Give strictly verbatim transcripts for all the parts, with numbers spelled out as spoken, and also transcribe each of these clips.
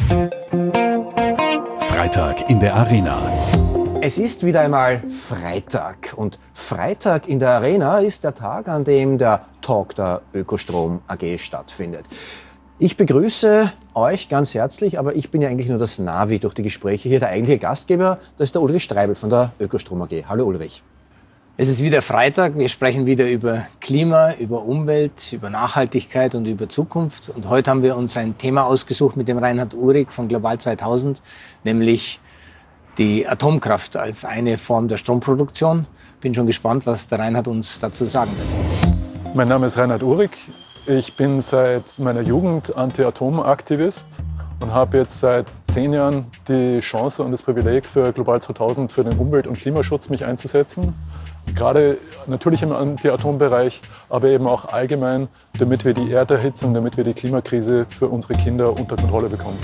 Freitag in der Arena. Es ist wieder einmal Freitag und Freitag in der Arena ist der Tag, an dem der Talk der Ökostrom A G stattfindet. Ich begrüße euch ganz herzlich, aber ich bin ja eigentlich nur das Navi durch die Gespräche hier. Der eigentliche Gastgeber, das ist der Ulrich Streibel von der Ökostrom A G. Hallo Ulrich. Es ist wieder Freitag, wir sprechen wieder über Klima, über Umwelt, über Nachhaltigkeit und über Zukunft. Und heute haben wir uns ein Thema ausgesucht mit dem Reinhard Uhrig von Global zweitausend, nämlich die Atomkraft als eine Form der Stromproduktion. Bin schon gespannt, was der Reinhard uns dazu sagen wird. Mein Name ist Reinhard Uhrig. Ich bin seit meiner Jugend Anti-Atom-Aktivist und habe jetzt seit zehn Jahren die Chance und das Privileg für Global zweitausend für den Umwelt- und Klimaschutz mich einzusetzen. Gerade natürlich im Anti-Atom-Bereich, aber eben auch allgemein, damit wir die Erderhitzung, damit wir die Klimakrise für unsere Kinder unter Kontrolle bekommen.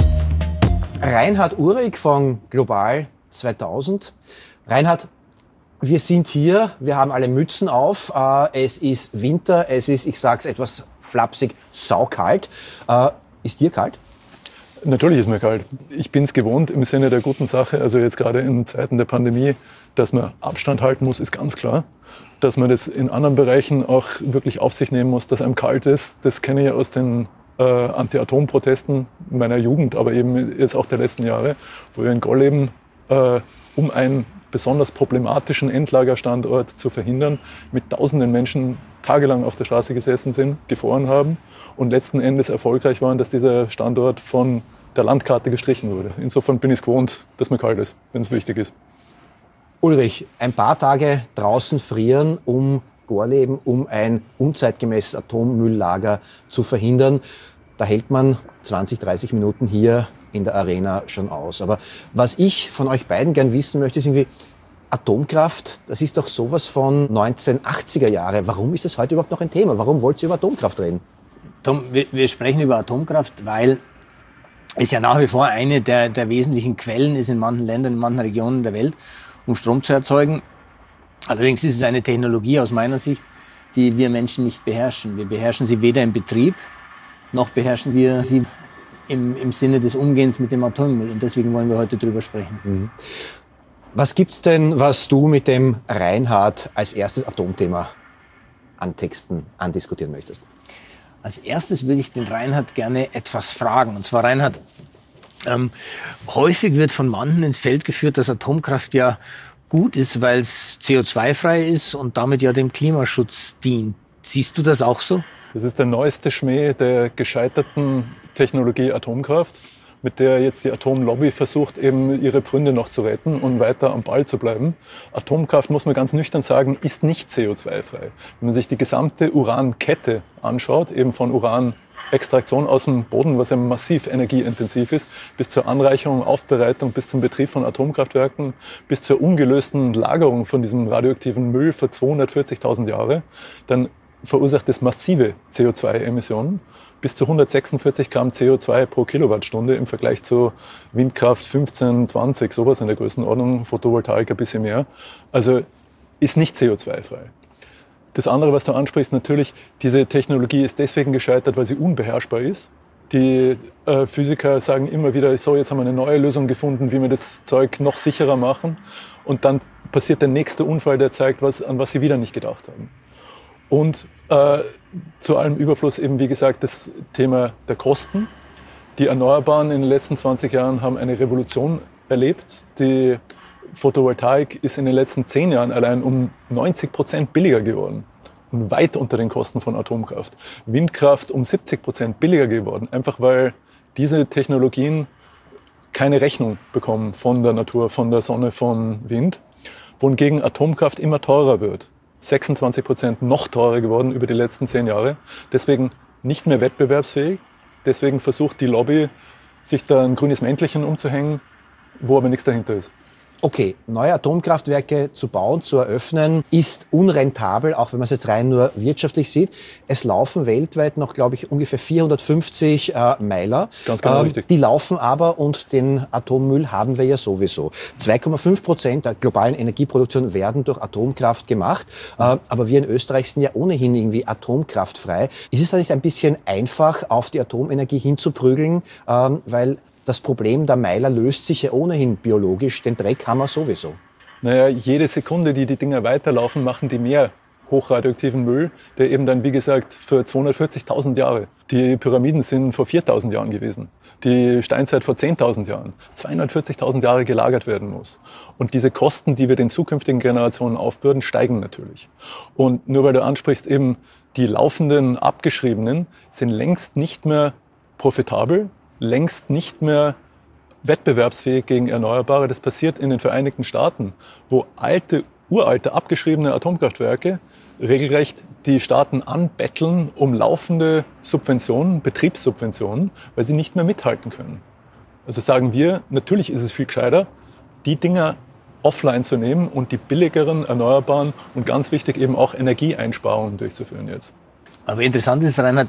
Reinhard Uhrig von Global zweitausend. Reinhard, wir sind hier, wir haben alle Mützen auf, äh, es ist Winter, es ist, ich sage es etwas flapsig, saukalt. Äh, ist dir kalt? Natürlich ist mir kalt. Ich bin es gewohnt im Sinne der guten Sache, also jetzt gerade in Zeiten der Pandemie, dass man Abstand halten muss, ist ganz klar. Dass man das in anderen Bereichen auch wirklich auf sich nehmen muss, dass einem kalt ist, das kenne ich aus den äh, Anti-Atom-Protesten meiner Jugend, aber eben jetzt auch der letzten Jahre, wo wir in Golleben äh, um einen besonders problematischen Endlagerstandort zu verhindern, mit tausenden Menschen tagelang auf der Straße gesessen sind, gefroren haben und letzten Endes erfolgreich waren, dass dieser Standort von der Landkarte gestrichen wurde. Insofern bin ich es gewohnt, dass mir kalt ist, wenn es wichtig ist. Ulrich, ein paar Tage draußen frieren, um Gorleben, um ein unzeitgemäßes Atommülllager zu verhindern. Da hält man zwanzig, dreißig Minuten hier in der Arena schon aus. Aber was ich von euch beiden gern wissen möchte, ist irgendwie Atomkraft, das ist doch sowas von neunzehnhundertachtziger Jahre. Warum ist das heute überhaupt noch ein Thema? Warum wollt ihr über Atomkraft reden? Tom, wir, wir sprechen über Atomkraft, weil es ja nach wie vor eine der, der wesentlichen Quellen ist in manchen Ländern, in manchen Regionen der Welt, um Strom zu erzeugen. Allerdings ist es eine Technologie aus meiner Sicht, die wir Menschen nicht beherrschen. Wir beherrschen sie weder im Betrieb, noch beherrschen wir sie im, im Sinne des Umgehens mit dem Atommüll. Und deswegen wollen wir heute drüber sprechen. Mhm. Was gibt's denn, was du mit dem Reinhard als erstes Atomthema antexten, andiskutieren möchtest? Als erstes würde ich den Reinhard gerne etwas fragen. Und zwar, Reinhard, ähm, häufig wird von manchen ins Feld geführt, dass Atomkraft ja gut ist, weil es C O zwei frei ist und damit ja dem Klimaschutz dient. Siehst du das auch so? Das ist der neueste Schmäh der gescheiterten Technologie Atomkraft, mit der jetzt die Atomlobby versucht, eben ihre Pfründe noch zu retten und weiter am Ball zu bleiben. Atomkraft, muss man ganz nüchtern sagen, ist nicht C O zwei frei. Wenn man sich die gesamte Urankette anschaut, eben von Uranextraktion aus dem Boden, was ja massiv energieintensiv ist, bis zur Anreicherung, Aufbereitung, bis zum Betrieb von Atomkraftwerken, bis zur ungelösten Lagerung von diesem radioaktiven Müll für zweihundertvierzigtausend Jahre, dann verursacht es massive C O zwei Emissionen. Bis zu hundertsechsundvierzig Gramm C O zwei pro Kilowattstunde im Vergleich zu Windkraft fünfzehn, zwanzig, sowas in der Größenordnung, Photovoltaik ein bisschen mehr. Also ist nicht C O zwei frei. Das andere, was du ansprichst, natürlich, diese Technologie ist deswegen gescheitert, weil sie unbeherrschbar ist. Die äh, Physiker sagen immer wieder, so, jetzt haben wir eine neue Lösung gefunden, wie wir das Zeug noch sicherer machen. Und dann passiert der nächste Unfall, der zeigt, was, an was sie wieder nicht gedacht haben. Und äh, zu allem Überfluss eben, wie gesagt, das Thema der Kosten. Die Erneuerbaren in den letzten zwanzig Jahren haben eine Revolution erlebt. Die Photovoltaik ist in den letzten zehn Jahren allein um neunzig Prozent billiger geworden und weit unter den Kosten von Atomkraft. Windkraft um siebzig Prozent billiger geworden, einfach weil diese Technologien keine Rechnung bekommen von der Natur, von der Sonne, von Wind, wohingegen Atomkraft immer teurer wird. sechsundzwanzig Prozent noch teurer geworden über die letzten zehn Jahre. Deswegen nicht mehr wettbewerbsfähig. Deswegen versucht die Lobby, sich da ein grünes Mäntelchen umzuhängen, wo aber nichts dahinter ist. Okay, neue Atomkraftwerke zu bauen, zu eröffnen, ist unrentabel, auch wenn man es jetzt rein nur wirtschaftlich sieht. Es laufen weltweit noch, glaube ich, ungefähr vierhundertfünfzig äh, Meiler. Ganz genau, ähm, richtig. Die laufen aber und den Atommüll haben wir ja sowieso. zwei Komma fünf Prozent der globalen Energieproduktion werden durch Atomkraft gemacht. Äh, aber wir in Österreich sind ja ohnehin irgendwie atomkraftfrei. Ist es da nicht ein bisschen einfach, auf die Atomenergie hinzuprügeln, äh, weil das Problem der Meiler löst sich ja ohnehin biologisch, den Dreck haben wir sowieso. Naja, jede Sekunde, die die Dinger weiterlaufen, machen die mehr hochradioaktiven Müll, der eben dann, wie gesagt, für zweihundertvierzigtausend Jahre. Die Pyramiden sind vor viertausend Jahren gewesen. Die Steinzeit vor zehntausend Jahren. zweihundertvierzigtausend Jahre gelagert werden muss. Und diese Kosten, die wir den zukünftigen Generationen aufbürden, steigen natürlich. Und nur weil du ansprichst, eben die laufenden Abgeschriebenen sind längst nicht mehr profitabel, längst nicht mehr wettbewerbsfähig gegen Erneuerbare. Das passiert in den Vereinigten Staaten, wo alte, uralte, abgeschriebene Atomkraftwerke regelrecht die Staaten anbetteln um laufende Subventionen, Betriebssubventionen, weil sie nicht mehr mithalten können. Also sagen wir, natürlich ist es viel gescheiter, die Dinger offline zu nehmen und die billigeren, erneuerbaren und ganz wichtig eben auch Energieeinsparungen durchzuführen jetzt. Aber interessant ist, Reinhard,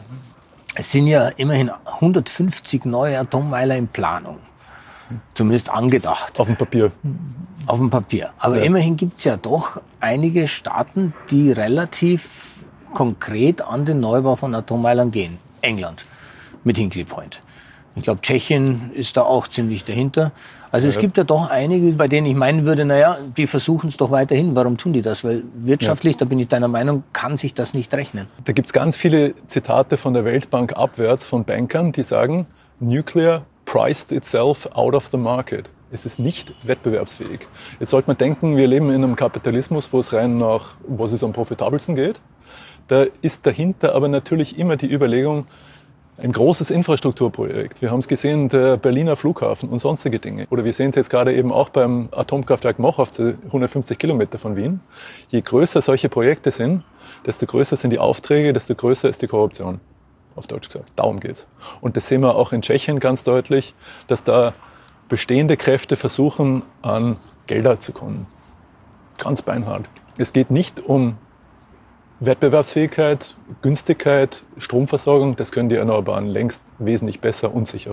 es sind ja immerhin hundertfünfzig neue Atommeiler in Planung. Zumindest angedacht. Auf dem Papier. Auf dem Papier. Aber ja. Immerhin gibt es ja doch einige Staaten, die relativ konkret an den Neubau von Atommeilern gehen. England mit Hinkley Point. Ich glaube, Tschechien ist da auch ziemlich dahinter. Also ja. Es gibt ja doch einige, bei denen ich meinen würde, naja, die versuchen es doch weiterhin. Warum tun die das? Weil wirtschaftlich, ja. da bin ich deiner Meinung, kann sich das nicht rechnen. Da gibt es ganz viele Zitate von der Weltbank abwärts von Bankern, die sagen, Nuclear priced itself out of the market. Es ist nicht wettbewerbsfähig. Jetzt sollte man denken, wir leben in einem Kapitalismus, wo es rein nach, wo es am profitabelsten geht. Da ist dahinter aber natürlich immer die Überlegung, ein großes Infrastrukturprojekt. Wir haben es gesehen, der Berliner Flughafen und sonstige Dinge. Oder wir sehen es jetzt gerade eben auch beim Atomkraftwerk Mochovce, hundertfünfzig Kilometer von Wien. Je größer solche Projekte sind, desto größer sind die Aufträge, desto größer ist die Korruption. Auf Deutsch gesagt. Darum geht's. Und das sehen wir auch in Tschechien ganz deutlich, dass da bestehende Kräfte versuchen, an Gelder zu kommen. Ganz beinhart. Es geht nicht um Wettbewerbsfähigkeit, Günstigkeit, Stromversorgung. Das können die Erneuerbaren längst wesentlich besser und sicherer.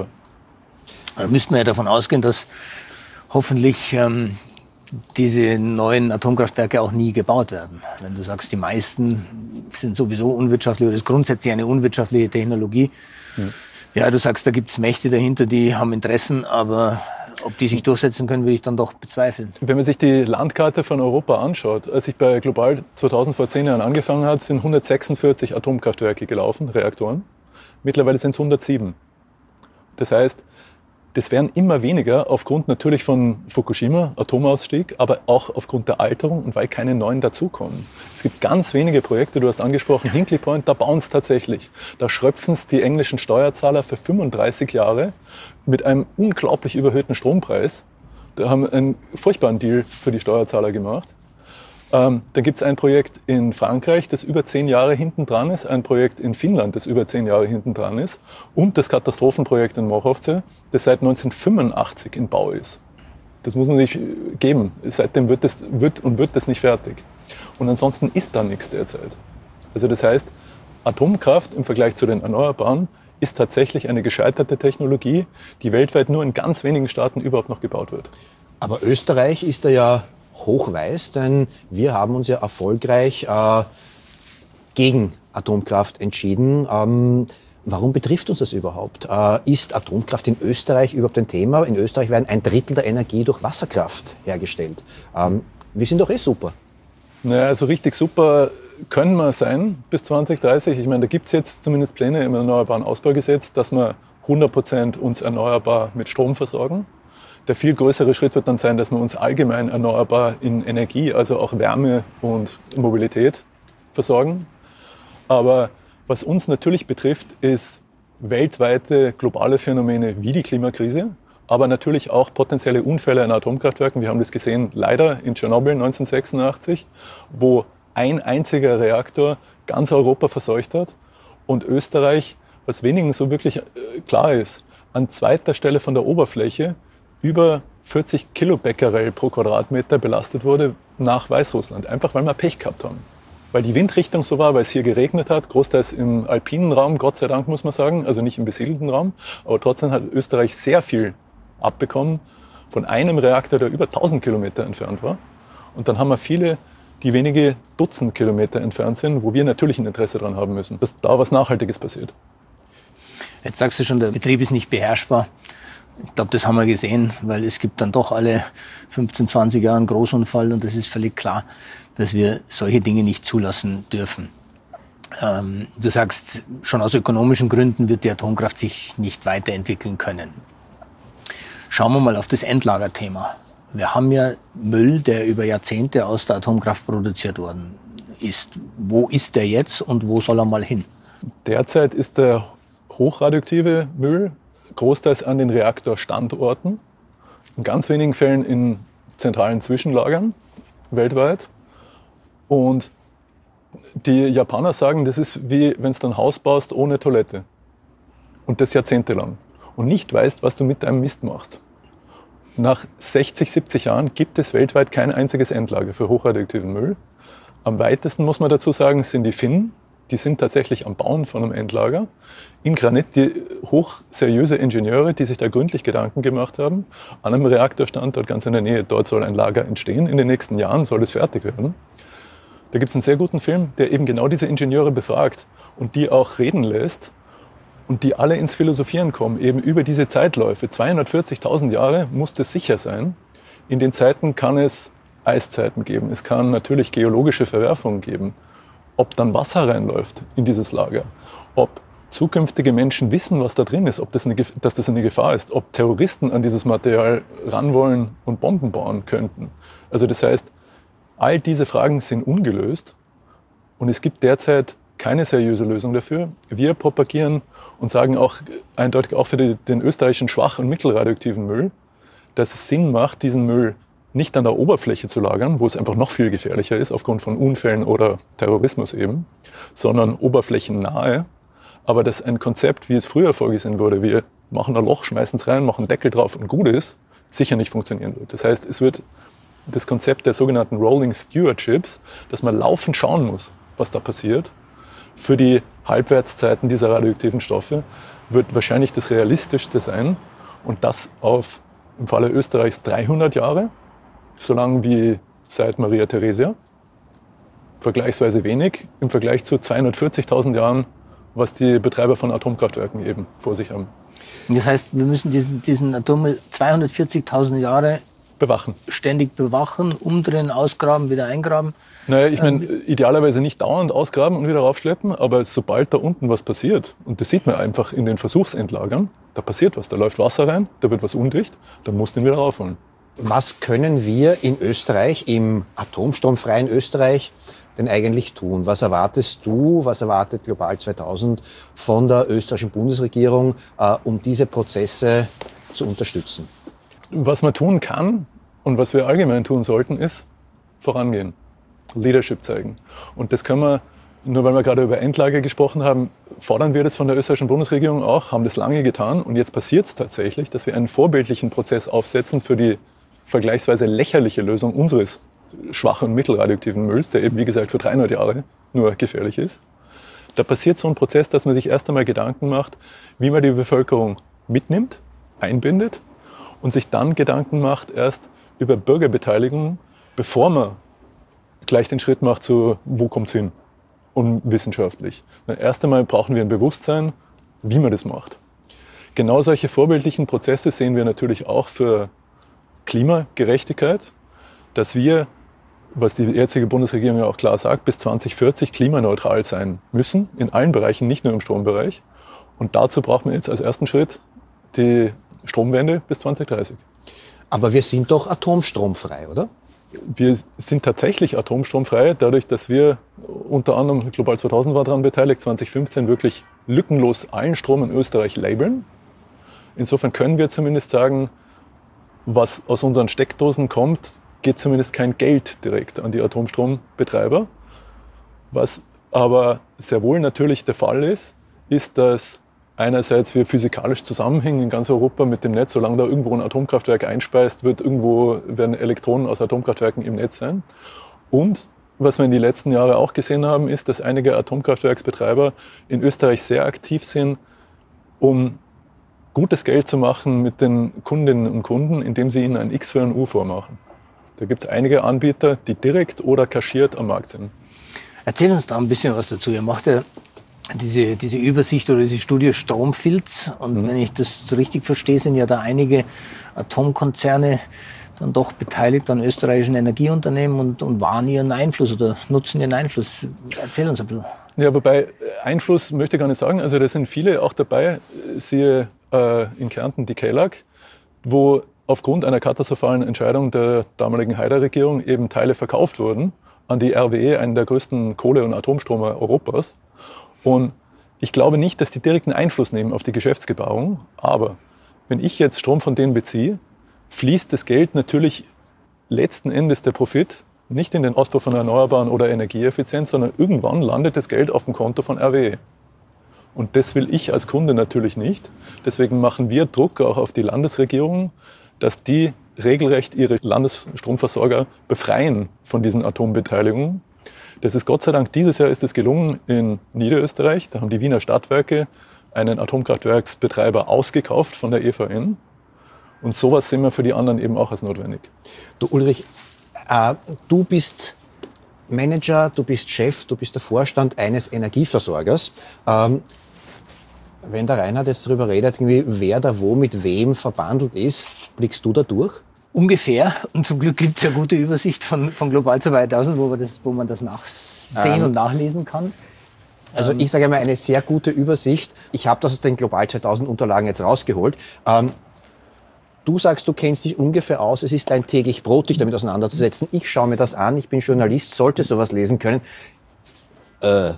Da müssten wir ja davon ausgehen, dass hoffentlich ähm, diese neuen Atomkraftwerke auch nie gebaut werden. Wenn du sagst, die meisten sind sowieso unwirtschaftlich oder ist grundsätzlich eine unwirtschaftliche Technologie. Ja, ja du sagst, da gibt es Mächte dahinter, die haben Interessen, aber ob die sich durchsetzen können, würde ich dann doch bezweifeln. Wenn man sich die Landkarte von Europa anschaut, als ich bei Global zweitausend vor zehn Jahren angefangen hat, sind hundertsechsundvierzig Atomkraftwerke gelaufen, Reaktoren. Mittlerweile sind es hundertsieben. Das heißt, das werden immer weniger aufgrund natürlich von Fukushima, Atomausstieg, aber auch aufgrund der Alterung und weil keine neuen dazukommen. Es gibt ganz wenige Projekte, du hast angesprochen, Hinkley Point, da bauen es tatsächlich. Da schröpfen es die englischen Steuerzahler für fünfunddreißig Jahre mit einem unglaublich überhöhten Strompreis. Da haben einen furchtbaren Deal für die Steuerzahler gemacht. Ähm, dann gibt es ein Projekt in Frankreich, das über zehn Jahre hinten dran ist, ein Projekt in Finnland, das über zehn Jahre hinten dran ist und das Katastrophenprojekt in Mochovce, das seit neunzehnhundertfünfundachtzig in Bau ist. Das muss man sich geben. Seitdem wird, das, wird und wird das nicht fertig. Und ansonsten ist da nichts derzeit. Also das heißt, Atomkraft im Vergleich zu den Erneuerbaren ist tatsächlich eine gescheiterte Technologie, die weltweit nur in ganz wenigen Staaten überhaupt noch gebaut wird. Aber Österreich ist da ja hochweiß, denn wir haben uns ja erfolgreich äh, gegen Atomkraft entschieden. Ähm, warum betrifft uns das überhaupt? Äh, ist Atomkraft in Österreich überhaupt ein Thema? In Österreich werden ein Drittel der Energie durch Wasserkraft hergestellt. Ähm, wir sind doch eh super. Naja, also richtig super können wir sein bis zwanzig dreißig. Ich meine, da gibt es jetzt zumindest Pläne im Erneuerbaren Ausbaugesetz, dass wir hundert Prozent uns erneuerbar mit Strom versorgen. Der viel größere Schritt wird dann sein, dass wir uns allgemein erneuerbar in Energie, also auch Wärme und Mobilität versorgen. Aber was uns natürlich betrifft, ist weltweite globale Phänomene wie die Klimakrise, aber natürlich auch potenzielle Unfälle in Atomkraftwerken. Wir haben das gesehen, leider in Tschernobyl neunzehnhundertsechsundachtzig, wo ein einziger Reaktor ganz Europa verseucht hat und Österreich, was wenigen so wirklich klar ist, an zweiter Stelle von der Oberfläche über vierzig Kilobecquerel pro Quadratmeter belastet wurde nach Weißrussland. Einfach weil wir Pech gehabt haben. Weil die Windrichtung so war, weil es hier geregnet hat, großteils im alpinen Raum, Gott sei Dank muss man sagen, also nicht im besiedelten Raum. Aber trotzdem hat Österreich sehr viel abbekommen von einem Reaktor, der über tausend Kilometer entfernt war. Und dann haben wir viele, die wenige Dutzend Kilometer entfernt sind, wo wir natürlich ein Interesse daran haben müssen, dass da was Nachhaltiges passiert. Jetzt sagst du schon, der Betrieb ist nicht beherrschbar. Ich glaube, das haben wir gesehen, weil es gibt dann doch alle fünfzehn, zwanzig Jahre einen Großunfall und das ist völlig klar, dass wir solche Dinge nicht zulassen dürfen. Ähm, du sagst, schon aus ökonomischen Gründen wird die Atomkraft sich nicht weiterentwickeln können. Schauen wir mal auf das Endlagerthema. Wir haben ja Müll, der über Jahrzehnte aus der Atomkraft produziert worden ist. Wo ist der jetzt und wo soll er mal hin? Derzeit ist der hochradioaktive Müll großteils an den Reaktorstandorten, in ganz wenigen Fällen in zentralen Zwischenlagern weltweit. Und die Japaner sagen, das ist wie wenn du ein Haus baust ohne Toilette und das jahrzehntelang und nicht weißt, was du mit deinem Mist machst. Nach sechzig, siebzig Jahren gibt es weltweit kein einziges Endlager für hochradioaktiven Müll. Am weitesten, muss man dazu sagen, sind die Finnen. Die sind tatsächlich am Bauen von einem Endlager. In Granit, die hochseriöse Ingenieure, die sich da gründlich Gedanken gemacht haben, an einem Reaktorstandort ganz in der Nähe. Dort soll ein Lager entstehen. In den nächsten Jahren soll es fertig werden. Da gibt es einen sehr guten Film, der eben genau diese Ingenieure befragt und die auch reden lässt und die alle ins Philosophieren kommen, eben über diese Zeitläufe. zweihundertvierzigtausend Jahre muss das sicher sein. In den Zeiten kann es Eiszeiten geben. Es kann natürlich geologische Verwerfungen geben. Ob dann Wasser reinläuft in dieses Lager, ob zukünftige Menschen wissen, was da drin ist, ob das eine, dass das eine Gefahr ist, ob Terroristen an dieses Material ran wollen und Bomben bauen könnten. Also das heißt, all diese Fragen sind ungelöst und es gibt derzeit keine seriöse Lösung dafür. Wir propagieren und sagen auch eindeutig auch für die, den österreichischen schwach- und mittelradioaktiven Müll, dass es Sinn macht, diesen Müll nicht an der Oberfläche zu lagern, wo es einfach noch viel gefährlicher ist, aufgrund von Unfällen oder Terrorismus eben, sondern oberflächennahe. Aber dass ein Konzept, wie es früher vorgesehen wurde, wir machen ein Loch, schmeißen es rein, machen einen Deckel drauf und gut ist, sicher nicht funktionieren wird. Das heißt, es wird das Konzept der sogenannten Rolling Stewardships, dass man laufend schauen muss, was da passiert, für die Halbwertszeiten dieser radioaktiven Stoffe, wird wahrscheinlich das Realistischste sein. Und das auf, im Falle Österreichs, dreihundert Jahre, so lang wie seit Maria Theresia. Vergleichsweise wenig im Vergleich zu zweihundertvierzigtausend Jahren, was die Betreiber von Atomkraftwerken eben vor sich haben. Das heißt, wir müssen diesen, diesen Atommüll zweihundertvierzigtausend Jahre bewachen. Ständig bewachen, umdrehen, ausgraben, wieder eingraben. Naja, ich meine, idealerweise nicht dauernd ausgraben und wieder raufschleppen, aber sobald da unten was passiert, und das sieht man einfach in den Versuchsendlagern, da passiert was, da läuft Wasser rein, da wird was undicht, dann musst du ihn wieder raufholen. Was können wir in Österreich, im atomstromfreien Österreich, denn eigentlich tun? Was erwartest du, was erwartet Global zweitausend von der österreichischen Bundesregierung, äh, um diese Prozesse zu unterstützen? Was man tun kann und was wir allgemein tun sollten, ist vorangehen, Leadership zeigen. Und das können wir, nur weil wir gerade über Endlager gesprochen haben, fordern wir das von der österreichischen Bundesregierung auch, haben das lange getan und jetzt passiert es tatsächlich, dass wir einen vorbildlichen Prozess aufsetzen für die vergleichsweise lächerliche Lösung unseres schwachen und mittelradioaktiven Mülls, der eben, wie gesagt, für dreihundert Jahre nur gefährlich ist. Da passiert so ein Prozess, dass man sich erst einmal Gedanken macht, wie man die Bevölkerung mitnimmt, einbindet und sich dann Gedanken macht erst über Bürgerbeteiligung, bevor man gleich den Schritt macht zu, wo kommt's hin und wissenschaftlich. Erst einmal brauchen wir ein Bewusstsein, wie man das macht. Genau solche vorbildlichen Prozesse sehen wir natürlich auch für Klimagerechtigkeit, dass wir, was die jetzige Bundesregierung ja auch klar sagt, bis zwanzig vierzig klimaneutral sein müssen, in allen Bereichen, nicht nur im Strombereich. Und dazu brauchen wir jetzt als ersten Schritt die Stromwende bis zwanzig dreißig. Aber wir sind doch atomstromfrei, oder? Wir sind tatsächlich atomstromfrei, dadurch, dass wir unter anderem, Global zweitausend war daran beteiligt, zwanzig fünfzehn wirklich lückenlos allen Strom in Österreich labeln. Insofern können wir zumindest sagen, was aus unseren Steckdosen kommt, geht zumindest kein Geld direkt an die Atomstrombetreiber. Was aber sehr wohl natürlich der Fall ist, ist, dass einerseits wir physikalisch zusammenhängen in ganz Europa mit dem Netz. Solange da irgendwo ein Atomkraftwerk einspeist, wird irgendwo, werden Elektronen aus Atomkraftwerken im Netz sein. Und was wir in den letzten Jahren auch gesehen haben, ist, dass einige Atomkraftwerksbetreiber in Österreich sehr aktiv sind, um gutes Geld zu machen mit den Kundinnen und Kunden, indem sie ihnen ein X für ein U vormachen. Da gibt es einige Anbieter, die direkt oder kaschiert am Markt sind. Erzähl uns da ein bisschen was dazu. Ihr macht ja diese, diese Übersicht oder diese Studie Stromfilz. Und mhm. wenn ich das so richtig verstehe, sind ja da einige Atomkonzerne dann doch beteiligt an österreichischen Energieunternehmen und, und wahren ihren Einfluss oder nutzen ihren Einfluss. Erzähl uns ein bisschen. Ja, wobei Einfluss möchte ich gar nicht sagen. Also da sind viele auch dabei, siehe äh, in Kärnten die Kelag, wo aufgrund einer katastrophalen Entscheidung der damaligen Haider-Regierung eben Teile verkauft wurden an die R W E, einen der größten Kohle- und Atomstromer Europas. Und ich glaube nicht, dass die direkten Einfluss nehmen auf die Geschäftsgebaren. Aber wenn ich jetzt Strom von denen beziehe, fließt das Geld natürlich letzten Endes der Profit nicht in den Ausbau von Erneuerbaren oder Energieeffizienz, sondern irgendwann landet das Geld auf dem Konto von R W E. Und das will ich als Kunde natürlich nicht. Deswegen machen wir Druck auch auf die Landesregierung, dass die regelrecht ihre Landesstromversorger befreien von diesen Atombeteiligungen. Das ist Gott sei Dank, dieses Jahr ist es gelungen in Niederösterreich. Da haben die Wiener Stadtwerke einen Atomkraftwerksbetreiber ausgekauft von der E V N. Und sowas sehen wir für die anderen eben auch als notwendig. Du Ulrich, äh, du bist Manager, du bist Chef, du bist der Vorstand eines Energieversorgers. Ähm, wenn der Reinhard jetzt darüber redet, irgendwie, wer da wo mit wem verbandelt ist, blickst du da durch? Ungefähr. Und zum Glück gibt es ja gute Übersicht von, von Global zweitausend, wo, wir das, wo man das nachsehen ähm, und nachlesen kann. Also ich sage einmal, eine sehr gute Übersicht. Ich habe das aus den Global zweitausend Unterlagen jetzt rausgeholt. Ähm, du sagst, du kennst dich ungefähr aus. Es ist dein täglich Brot, dich damit auseinanderzusetzen. Ich schaue mir das an. Ich bin Journalist, sollte sowas lesen können. Äh,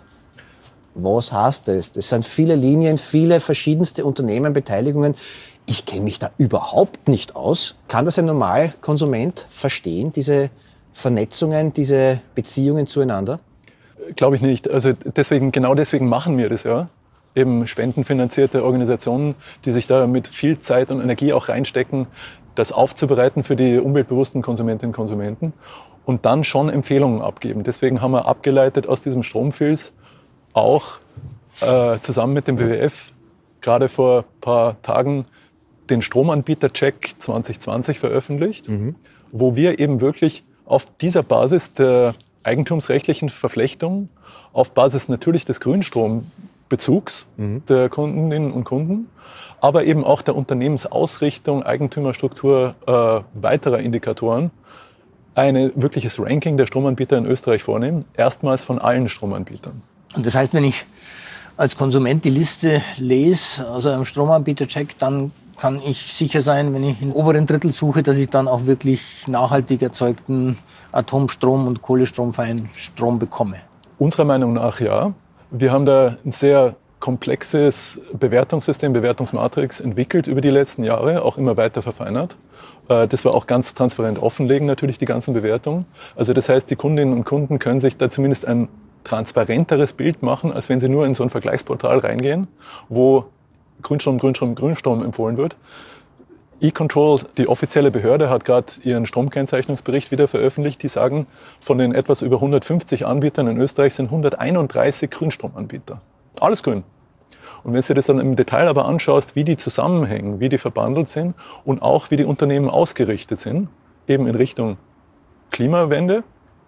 was heißt das? Das sind viele Linien, viele verschiedenste Unternehmen, Beteiligungen. Ich kenne mich da überhaupt nicht aus. Kann das ein Normalkonsument verstehen, diese Vernetzungen, diese Beziehungen zueinander? Glaube ich nicht. Also deswegen, genau deswegen machen wir das ja. Eben spendenfinanzierte Organisationen, die sich da mit viel Zeit und Energie auch reinstecken, das aufzubereiten für die umweltbewussten Konsumentinnen und Konsumenten und dann schon Empfehlungen abgeben. Deswegen haben wir abgeleitet aus diesem Stromfilz auch äh, zusammen mit dem W W F gerade vor ein paar Tagen den Stromanbieter-Check zwanzig zwanzig veröffentlicht, mhm. wo wir eben wirklich auf dieser Basis der eigentumsrechtlichen Verflechtung, auf Basis natürlich des Grünstrombezugs mhm. der Kundinnen und Kunden, aber eben auch der Unternehmensausrichtung, Eigentümerstruktur äh, weiterer Indikatoren, ein wirkliches Ranking der Stromanbieter in Österreich vornehmen, erstmals von allen Stromanbietern. Und das heißt, wenn ich als Konsument die Liste lese, also einem Stromanbieter-Check, dann kann ich sicher sein, wenn ich im oberen Drittel suche, dass ich dann auch wirklich nachhaltig erzeugten Atomstrom und kohlestromfreien Strom bekomme. Unserer Meinung nach ja. Wir haben da ein sehr komplexes Bewertungssystem, Bewertungsmatrix entwickelt über die letzten Jahre, auch immer weiter verfeinert. Das wir auch ganz transparent offenlegen, natürlich die ganzen Bewertungen. Also das heißt, die Kundinnen und Kunden können sich da zumindest ein transparenteres Bild machen, als wenn sie nur in so ein Vergleichsportal reingehen, wo Grünstrom, Grünstrom, Grünstrom empfohlen wird. E-Control, die offizielle Behörde, hat gerade ihren Stromkennzeichnungsbericht wieder veröffentlicht. Die sagen, von den etwas über hundertfünfzig Anbietern in Österreich sind hunderteinunddreißig Grünstromanbieter. Alles grün. Und wenn du dir das dann im Detail aber anschaust, wie die zusammenhängen, wie die verbandelt sind und auch wie die Unternehmen ausgerichtet sind, eben in Richtung Klimawende,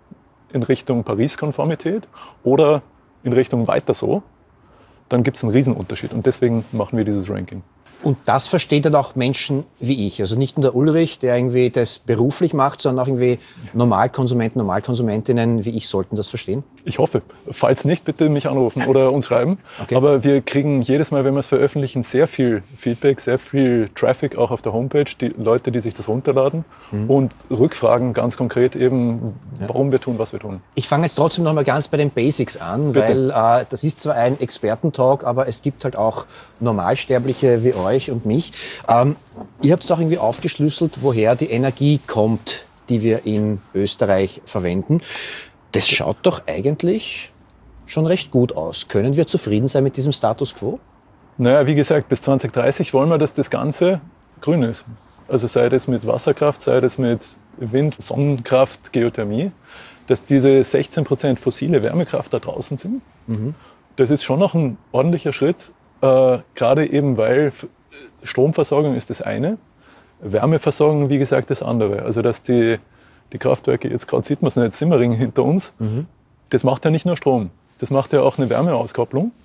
in Richtung Paris-Konformität oder in Richtung weiter so, dann gibt es einen Riesenunterschied. Und deswegen machen wir dieses Ranking. Und das versteht dann auch Menschen wie ich. Also nicht nur der Ulrich, der irgendwie das beruflich macht, sondern auch irgendwie Normalkonsumenten, Normalkonsumentinnen wie ich sollten das verstehen? Ich hoffe. Falls nicht, bitte mich anrufen oder uns schreiben. Okay. Aber wir kriegen jedes Mal, wenn wir es veröffentlichen, sehr viel Feedback, sehr viel Traffic auch auf der Homepage, die Leute, die sich das runterladen mhm. und Rückfragen ganz konkret eben, ja. warum wir tun, was wir tun. Ich fange jetzt trotzdem noch mal ganz bei den Basics an, bitte. Weil äh, das ist zwar ein Expertentalk, aber es gibt halt auch Normalsterbliche wie euch und mich. Ähm, ihr habt es auch irgendwie aufgeschlüsselt, woher die Energie kommt, die wir in Österreich verwenden. Das schaut doch eigentlich schon recht gut aus. Können wir zufrieden sein mit diesem Status quo? Naja, wie gesagt, bis zwanzig dreißig wollen wir, dass das Ganze grün ist. Also sei das mit Wasserkraft, sei das mit Wind, Sonnenkraft, Geothermie, dass diese sechzehn Prozent fossile Wärmekraft da draußen sind. Mhm. Das ist schon noch ein ordentlicher Schritt, äh, gerade eben weil Stromversorgung ist das eine, Wärmeversorgung, wie gesagt, das andere. Also dass die, die Kraftwerke, jetzt gerade sieht man es nicht, Simmering hinter uns, mhm. das macht ja nicht nur Strom, das macht ja auch eine Wärmeauskopplung.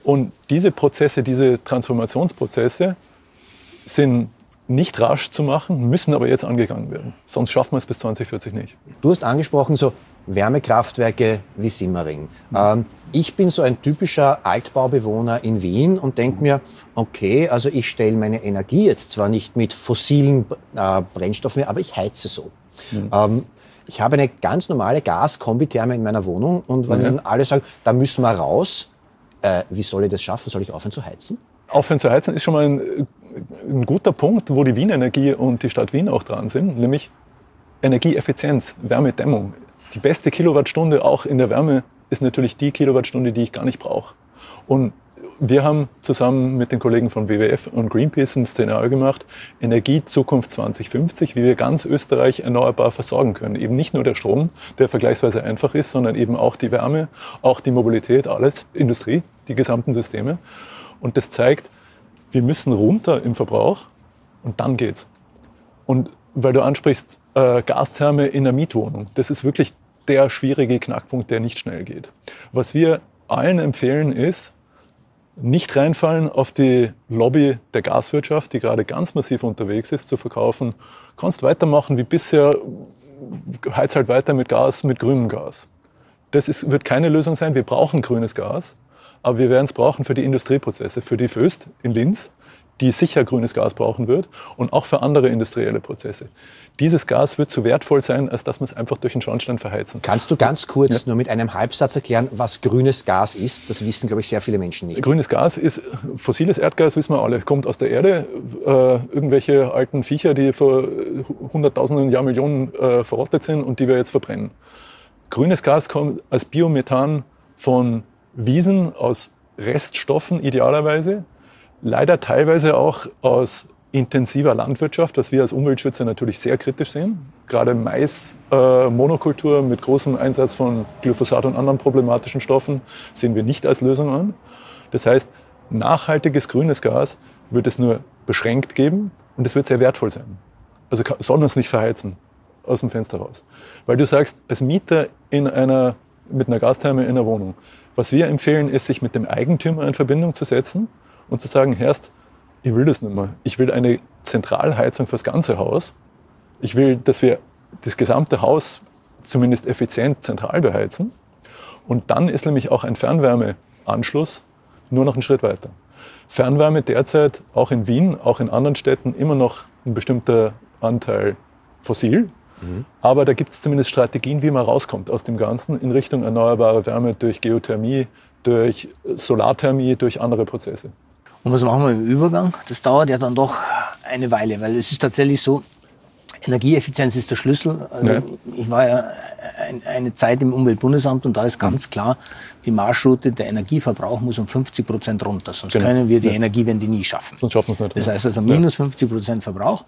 Und diese Prozesse, diese Transformationsprozesse sind nicht rasch zu machen, müssen aber jetzt angegangen werden. Sonst schaffen wir es bis zwanzig vierzig nicht. Du hast angesprochen, so Wärmekraftwerke wie Simmering. Mhm. Ähm, ich bin so ein typischer Altbaubewohner in Wien und denke mir, okay, also ich stelle meine Energie jetzt zwar nicht mit fossilen äh, Brennstoffen mehr, aber ich heize so. Mhm. Ähm, ich habe eine ganz normale Gas-Kombitherme in meiner Wohnung und wenn mhm. dann alle sagen, da müssen wir raus, äh, wie soll ich das schaffen? Soll ich aufhören zu heizen? Aufhören zu heizen ist schon mal ein, ein guter Punkt, wo die Wien Energie und die Stadt Wien auch dran sind, nämlich Energieeffizienz, Wärmedämmung. Die beste Kilowattstunde auch in der Wärme ist natürlich die Kilowattstunde, die ich gar nicht brauche. Und wir haben zusammen mit den Kollegen von W W F und Greenpeace ein Szenario gemacht, Energiezukunft zwanzig fünfzig, wie wir ganz Österreich erneuerbar versorgen können. Eben nicht nur der Strom, der vergleichsweise einfach ist, sondern eben auch die Wärme, auch die Mobilität, alles, Industrie, die gesamten Systeme. Und das zeigt, wir müssen runter im Verbrauch und dann geht's. Und weil du ansprichst, äh, Gastherme in einer Mietwohnung, das ist wirklich der schwierige Knackpunkt, der nicht schnell geht. Was wir allen empfehlen ist, nicht reinfallen auf die Lobby der Gaswirtschaft, die gerade ganz massiv unterwegs ist, zu verkaufen. Kannst weitermachen wie bisher, heiz halt weiter mit Gas, mit grünem Gas. Das ist, wird keine Lösung sein. Wir brauchen grünes Gas, aber wir werden es brauchen für die Industrieprozesse, für die Föst in Linz, die sicher grünes Gas brauchen wird und auch für andere industrielle Prozesse. Dieses Gas wird zu wertvoll sein, als dass man es einfach durch den Schornstein verheizen. Kannst du ganz kurz ja. nur mit einem Halbsatz erklären, was grünes Gas ist? Das wissen, glaube ich, sehr viele Menschen nicht. Grünes Gas ist fossiles Erdgas, wissen wir alle, kommt aus der Erde. Äh, irgendwelche alten Viecher, die vor hunderttausenden Jahr Millionen äh, verrottet sind und die wir jetzt verbrennen. Grünes Gas kommt als Biomethan von Wiesen, aus Reststoffen idealerweise. Leider teilweise auch aus intensiver Landwirtschaft, was wir als Umweltschützer natürlich sehr kritisch sehen. Gerade Mais-Monokultur äh, mit großem Einsatz von Glyphosat und anderen problematischen Stoffen sehen wir nicht als Lösung an. Das heißt, nachhaltiges grünes Gas wird es nur beschränkt geben und es wird sehr wertvoll sein. Also soll man es nicht verheizen aus dem Fenster raus. Weil du sagst, als Mieter in einer, mit einer Gastherme in einer Wohnung, was wir empfehlen, ist, sich mit dem Eigentümer in Verbindung zu setzen und zu sagen, Herrst, ich will das nicht mehr. Ich will eine Zentralheizung fürs ganze Haus. Ich will, dass wir das gesamte Haus zumindest effizient zentral beheizen. Und dann ist nämlich auch ein Fernwärmeanschluss nur noch einen Schritt weiter. Fernwärme derzeit auch in Wien, auch in anderen Städten immer noch ein bestimmter Anteil fossil. Mhm. Aber da gibt es zumindest Strategien, wie man rauskommt aus dem Ganzen in Richtung erneuerbare Wärme durch Geothermie, durch Solarthermie, durch andere Prozesse. Und was machen wir im Übergang? Das dauert ja dann doch eine Weile, weil es ist tatsächlich so, Energieeffizienz ist der Schlüssel. Also ja. Ich war ja eine Zeit im Umweltbundesamt und da ist ganz klar, die Marschroute, der Energieverbrauch muss um fünfzig Prozent runter, sonst genau. können wir die ja. Energiewende nie schaffen. Sonst schaffen wir es nicht. Das heißt also minus fünfzig Prozent Verbrauch.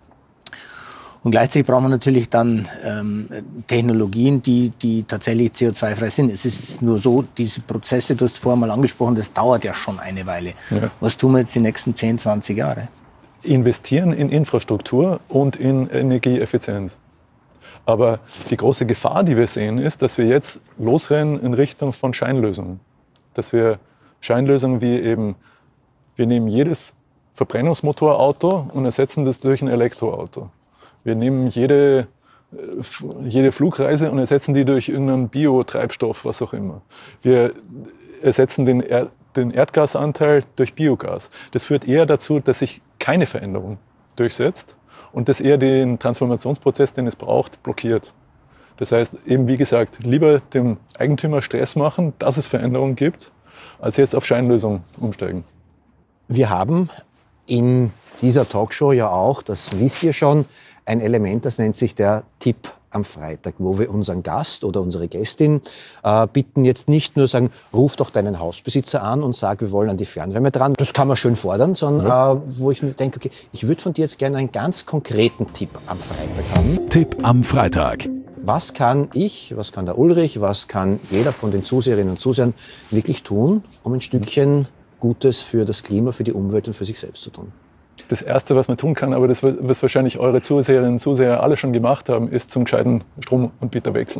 Und gleichzeitig brauchen wir natürlich dann ähm, Technologien, die, die tatsächlich C O zwei frei sind. Es ist nur so, diese Prozesse, du hast vorher mal angesprochen, das dauert ja schon eine Weile. Ja. Was tun wir jetzt die nächsten zehn, zwanzig Jahre? Investieren in Infrastruktur und in Energieeffizienz. Aber die große Gefahr, die wir sehen, ist, dass wir jetzt losrennen in Richtung von Scheinlösungen. Dass wir Scheinlösungen wie eben, wir nehmen jedes Verbrennungsmotorauto und ersetzen das durch ein Elektroauto. Wir nehmen jede, jede Flugreise und ersetzen die durch irgendeinen Biotreibstoff, was auch immer. Wir ersetzen den, er, den Erdgasanteil durch Biogas. Das führt eher dazu, dass sich keine Veränderung durchsetzt und das eher den Transformationsprozess, den es braucht, blockiert. Das heißt, eben wie gesagt, lieber dem Eigentümer Stress machen, dass es Veränderungen gibt, als jetzt auf Scheinlösungen umsteigen. Wir haben in dieser Talkshow ja auch, das wisst ihr schon, ein Element, das nennt sich der Tipp am Freitag, wo wir unseren Gast oder unsere Gästin äh, bitten, jetzt nicht nur sagen, ruf doch deinen Hausbesitzer an und sag, wir wollen an die Fernwärme dran. Das kann man schön fordern, sondern ja. äh, wo ich mir denke, okay, ich würde von dir jetzt gerne einen ganz konkreten Tipp am Freitag haben. Tipp am Freitag. Was kann ich, was kann der Ulrich, was kann jeder von den Zuseherinnen und Zusehern wirklich tun, um ein Stückchen Gutes für das Klima, für die Umwelt und für sich selbst zu tun? Das Erste, was man tun kann, aber das, was wahrscheinlich eure Zuseherinnen und Zuseher alle schon gemacht haben, ist zum gescheiten Stromanbieter wechseln.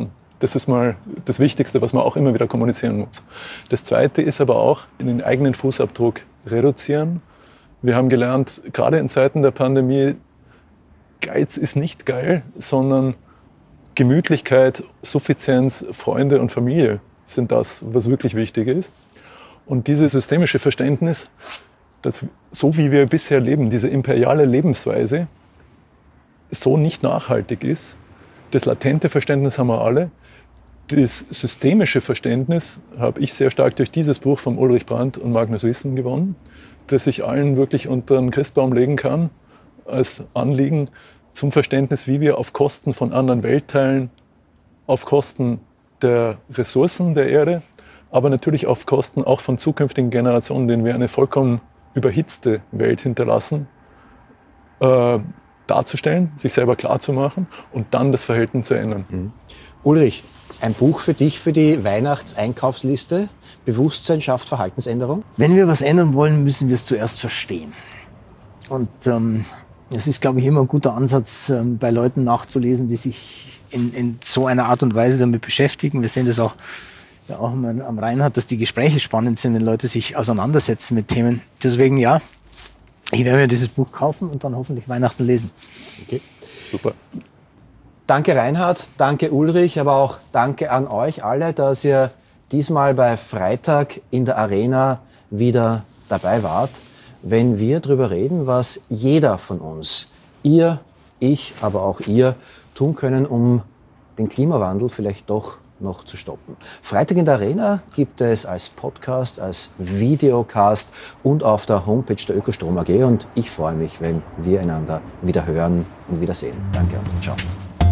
Das ist mal das Wichtigste, was man auch immer wieder kommunizieren muss. Das Zweite ist aber auch, den eigenen Fußabdruck reduzieren. Wir haben gelernt, gerade in Zeiten der Pandemie, Geiz ist nicht geil, sondern Gemütlichkeit, Suffizienz, Freunde und Familie sind das, was wirklich wichtig ist. Und dieses systemische Verständnis, dass so wie wir bisher leben, diese imperiale Lebensweise, so nicht nachhaltig ist. Das latente Verständnis haben wir alle. Das systemische Verständnis habe ich sehr stark durch dieses Buch von Ulrich Brandt und Magnus Wissen gewonnen, das ich allen wirklich unter den Christbaum legen kann, als Anliegen zum Verständnis, wie wir auf Kosten von anderen Weltteilen, auf Kosten der Ressourcen der Erde, aber natürlich auf Kosten auch von zukünftigen Generationen, denen wir eine vollkommen überhitzte Welt hinterlassen, äh, darzustellen, sich selber klarzumachen und dann das Verhalten zu ändern. Mhm. Ulrich, ein Buch für dich für die Weihnachtseinkaufsliste. Bewusstsein schafft Verhaltensänderung. Wenn wir was ändern wollen, müssen wir es zuerst verstehen. Und ähm, es ist, glaube ich, immer ein guter Ansatz, ähm, bei Leuten nachzulesen, die sich in, in so einer Art und Weise damit beschäftigen. Wir sehen das auch, ja, auch am Reinhard, dass die Gespräche spannend sind, wenn Leute sich auseinandersetzen mit Themen. Deswegen ja, ich werde mir dieses Buch kaufen und dann hoffentlich Weihnachten lesen. Okay, super. Danke Reinhard, danke Ulrich, aber auch danke an euch alle, dass ihr diesmal bei Freitag in der Arena wieder dabei wart, wenn wir darüber reden, was jeder von uns, ihr, ich, aber auch ihr, tun können, um den Klimawandel vielleicht doch noch zu stoppen. Freitag in der Arena gibt es als Podcast, als Videocast und auf der Homepage der Ökostrom A G und ich freue mich, wenn wir einander wieder hören und wieder sehen. Danke und ciao.